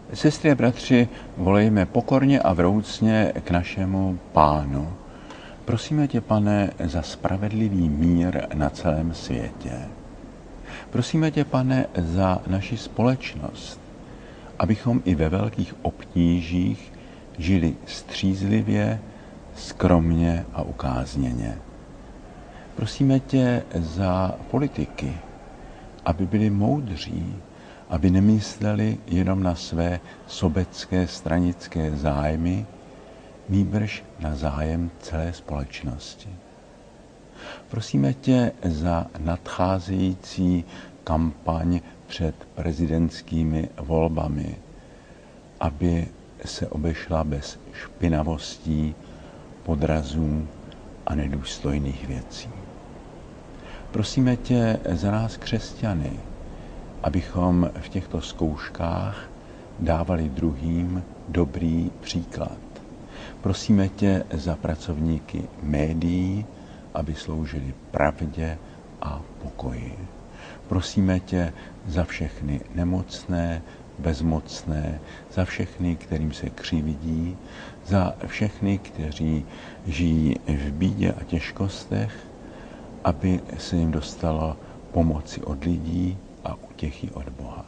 Sestry a bratři, volejme pokorně a vroucně k našemu Pánu. Prosíme tě, Pane, za spravedlivý mír na celém světě. Prosíme tě, Pane, za naši společnost, abychom i ve velkých obtížích žili střízlivě, skromně a ukázněně. Prosíme tě za politiky, aby byli moudří, aby nemysleli jenom na své sobecké stranické zájmy, nýbrž na zájem celé společnosti. Prosíme tě za nadcházející kampaň před prezidentskými volbami, aby se obešla bez špinavostí, podrazů a nedůstojných věcí. Prosíme tě za nás křesťany, abychom v těchto zkouškách dávali druhým dobrý příklad. Prosíme tě za pracovníky médií, aby sloužili pravdě a pokoji. Prosíme tě za všechny nemocné, bezmocné, za všechny, kterým se křivdí, za všechny, kteří žijí v bídě a těžkostech, aby se jim dostalo pomoci od lidí a útěchy od Boha.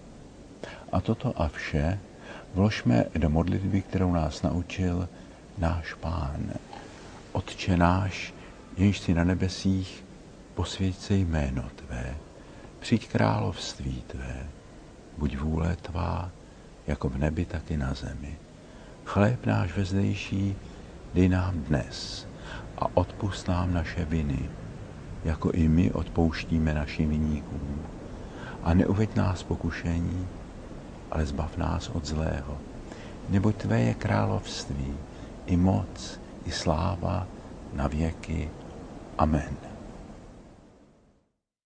A toto a vše vložme do modlitby, kterou nás naučil náš Pán. Otče náš, jenž jsi na nebesích, posvěť se jméno tvé, přijď království tvé, buď vůle tvá, jako v nebi, tak i na zemi. Chléb náš vezdejší dej nám dnes a odpusť nám naše viny, jako i my odpouštíme našim viníkům. A neuveď nás pokušení, ale zbav nás od zlého. Neboť tvé je království, i moc, i sláva na věky. Amen.